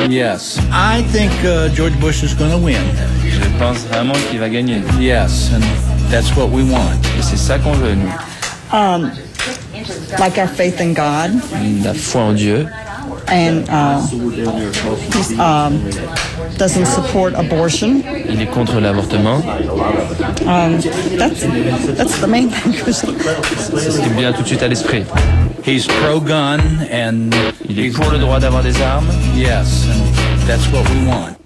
Yes. I think George Bush is going to win. Je pense vraiment qu'il va gagner. Yes, and that's what we want. Et c'est ça qu'on veut, nous. Like our faith in God. La foi en Dieu. And he doesn't support abortion. Il est contre l'avortement. That's the main thing. C'est ce qui me vient tout de suite à l'esprit. He's pro-gun and il est pour le droit d'avoir des armes. Yes, and that's what we want.